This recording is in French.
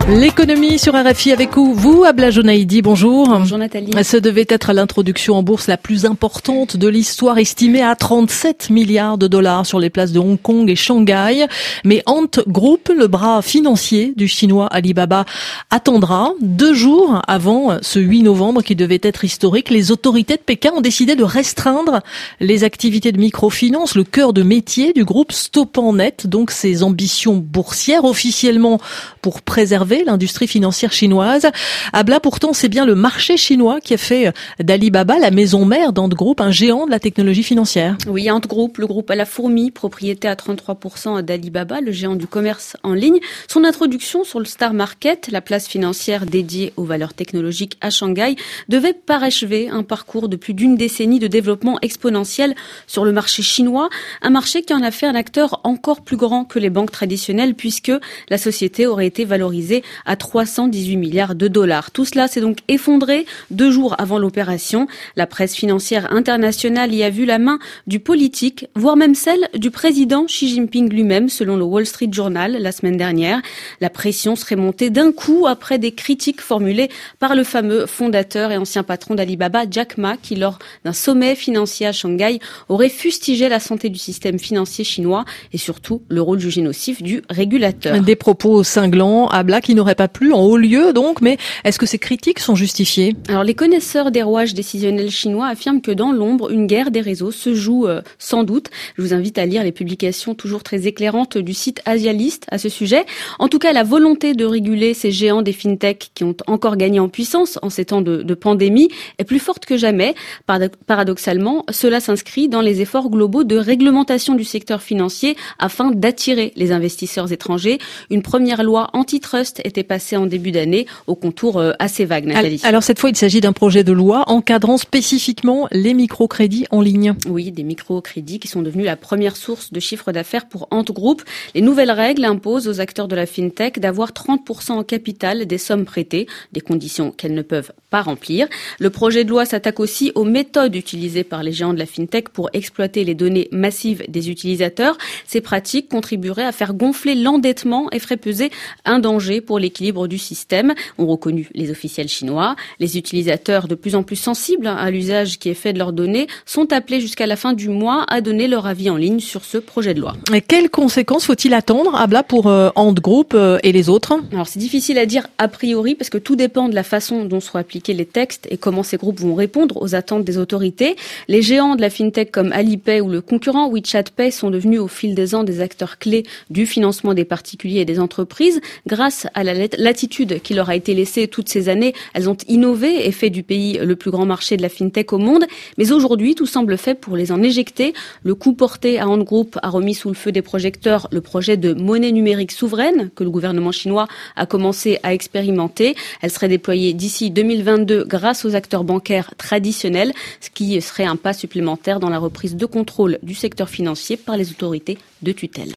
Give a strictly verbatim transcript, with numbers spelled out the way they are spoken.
L'économie sur R F I avec vous, Abla Jonaïdi, bonjour. Bonjour Nathalie. Ce devait être l'introduction en bourse la plus importante de l'histoire, estimée à trente-sept milliards de dollars sur les places de Hong Kong et Shanghai. Mais Ant Group, le bras financier du chinois Alibaba, attendra. Deux jours avant ce huit novembre qui devait être historique, les autorités de Pékin ont décidé de restreindre les activités de microfinance, le cœur de métier du groupe, stoppant net donc ses ambitions boursières, officiellement pour préserver l'industrie financière chinoise. Abla, pourtant, c'est bien le marché chinois qui a fait d'Alibaba la maison mère d'Ant Group, un géant de la technologie financière. Oui, Ant Group, le groupe à la fourmi, propriété à trente-trois pour cent d'Alibaba, le géant du commerce en ligne. Son introduction sur le Star Market, la place financière dédiée aux valeurs technologiques à Shanghai, devait parachever un parcours de plus d'une décennie de développement exponentiel sur le marché chinois, un marché qui en a fait un acteur encore plus grand que les banques traditionnelles puisque la société aurait été valorisée à trois cent dix-huit milliards de dollars. Tout cela s'est donc effondré deux jours avant l'opération. La presse financière internationale y a vu la main du politique, voire même celle du président Xi Jinping lui-même, selon le Wall Street Journal la semaine dernière. La pression serait montée d'un coup après des critiques formulées par le fameux fondateur et ancien patron d'Alibaba, Jack Ma, qui lors d'un sommet financier à Shanghai aurait fustigé la santé du système financier chinois et surtout le rôle jugé nocif du régulateur. Des propos cinglants, Abla, qui n'aurait pas plu en haut lieu donc, mais est-ce que ces critiques sont justifiées? Alors les connaisseurs des rouages décisionnels chinois affirment que dans l'ombre, une guerre des réseaux se joue euh, sans doute. Je vous invite à lire les publications toujours très éclairantes du site Asialist à ce sujet. En tout cas, la volonté de réguler ces géants des fintechs qui ont encore gagné en puissance en ces temps de, de pandémie est plus forte que jamais. Paradoxalement, cela s'inscrit dans les efforts globaux de réglementation du secteur financier afin d'attirer les investisseurs étrangers. Une première loi antitrust était passée en début d'année aux contours assez vagues, Nathalie. Alors cette fois, il s'agit d'un projet de loi encadrant spécifiquement les microcrédits en ligne. Oui, des microcrédits qui sont devenus la première source de chiffre d'affaires pour Ant Group. Les nouvelles règles imposent aux acteurs de la fintech d'avoir trente pour cent en capital des sommes prêtées, des conditions qu'elles ne peuvent pas remplir. Le projet de loi s'attaque aussi aux méthodes utilisées par les géants de la fintech pour exploiter les données massives des utilisateurs. Ces pratiques contribueraient à faire gonfler l'endettement et feraient peser un danger pour l'équilibre du système, ont reconnu les officiels chinois. Les utilisateurs de plus en plus sensibles à l'usage qui est fait de leurs données sont appelés jusqu'à la fin du mois à donner leur avis en ligne sur ce projet de loi. Et quelles conséquences faut-il attendre, Abla, pour euh, Ant Group euh, et les autres? Alors c'est difficile à dire a priori parce que tout dépend de la façon dont seront appliqués les textes et comment ces groupes vont répondre aux attentes des autorités. Les géants de la fintech comme Alipay ou le concurrent WeChat Pay sont devenus au fil des ans des acteurs clés du financement des particuliers et des entreprises. Grâce à la latitude qui leur a été laissée toutes ces années, elles ont innové et fait du pays le plus grand marché de la fintech au monde. Mais aujourd'hui, tout semble fait pour les en éjecter. Le coup porté à Ant Group a remis sous le feu des projecteurs le projet de monnaie numérique souveraine que le gouvernement chinois a commencé à expérimenter. Elle serait déployée d'ici deux mille vingt-deux grâce aux acteurs bancaires traditionnels, ce qui serait un pas supplémentaire dans la reprise de contrôle du secteur financier par les autorités de tutelle.